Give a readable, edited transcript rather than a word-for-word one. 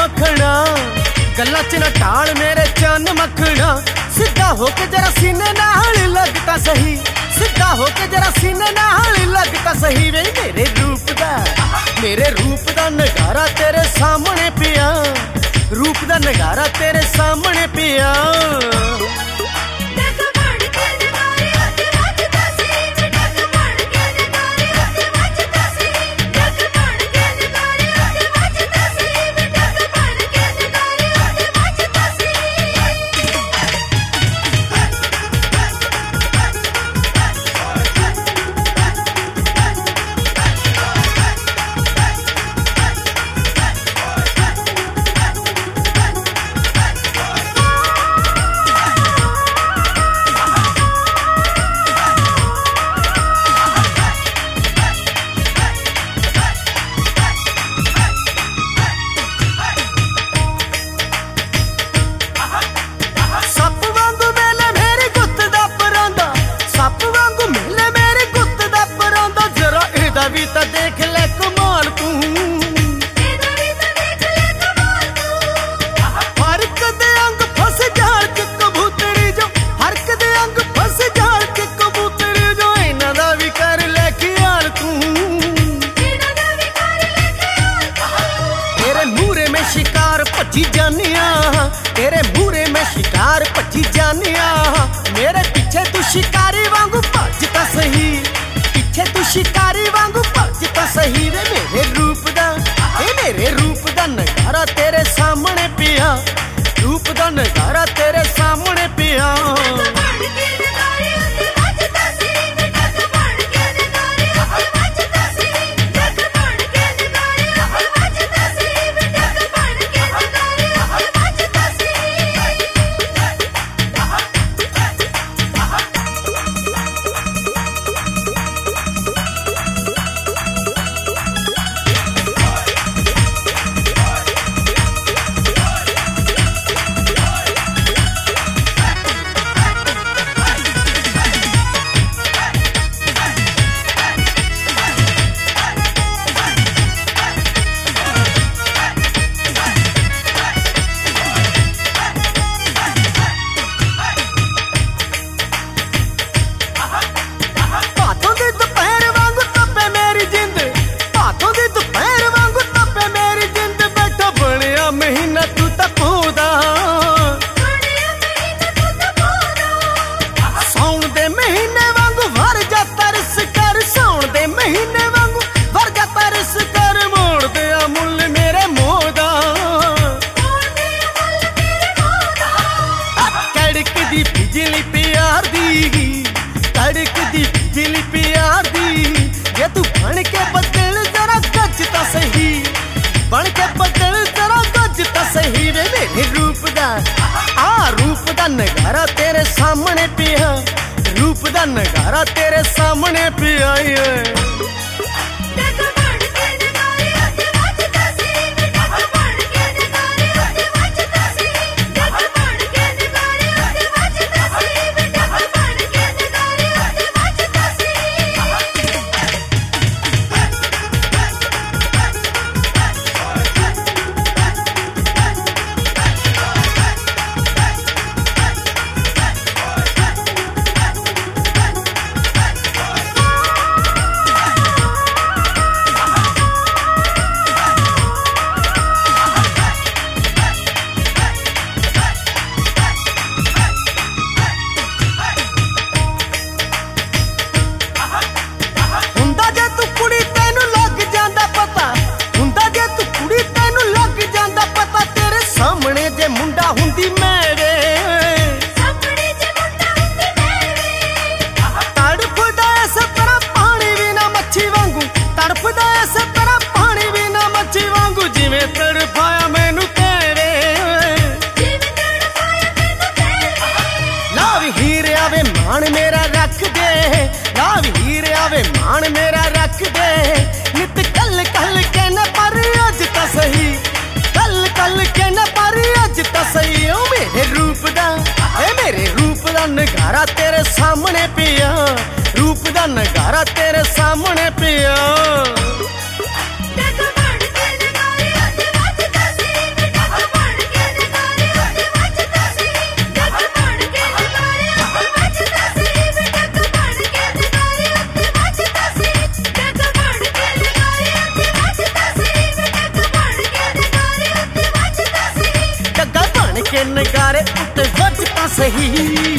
मखना गल्लां च ना टाल मेरे चन्न मखना सीधा होके जरा सीने नाल लगता सही सीधा होके जरा सीने नाल लगता सही वे मेरे रूप दा नगारा तेरे सामने पिया रूप दा नगारा तेरे सामने पिया भी तो देख ले कमाल तू हर कदे अंग फस जाल के कबूतरी जो हर कदे अंग फस जाल के कबूतरी जो इना दा भी कर ले ख्याल तू तेरे मूरे में शिकार भजी जानिया तेरे मूरे में शिकार भजी जानिया मेरे पीछे तू शिकारी वांगू भजता सही पीछे तू शिकारी वांगू भजता सही वे मेरे रूप दा नजारा तेरे सामने पिया रूप दा नजारा तेरे सामने पिया बिजली प्यार दी कड़कदी बिजली प्यार दी जे तू बन के बदल जरा गजता सही बन के बदल जरा गजता सही वे मेरे रूप दा नगारा तेरे सामने पिया रूप दा नगारा तेरे सामने पिया मुंडा हुंदी मेरे तड़फदा इस तरह पानी भी ना मच्छी वांगू तड़फदा इस तरह पानी भी ना मच्छी वांगू जिवें तड़फाया मैनू तेरे लाव हीरे आवे मान मेरा रख दे लाव हीरे आवे मान मेरा रख दे नित कल कल के न पर अज ता सही कल के न पर अज ता सही ओ मेरे रूप दा नगारा तेरे सामने पिया रूप दा नगारा तेरे सामने पिया ਸਹੀ।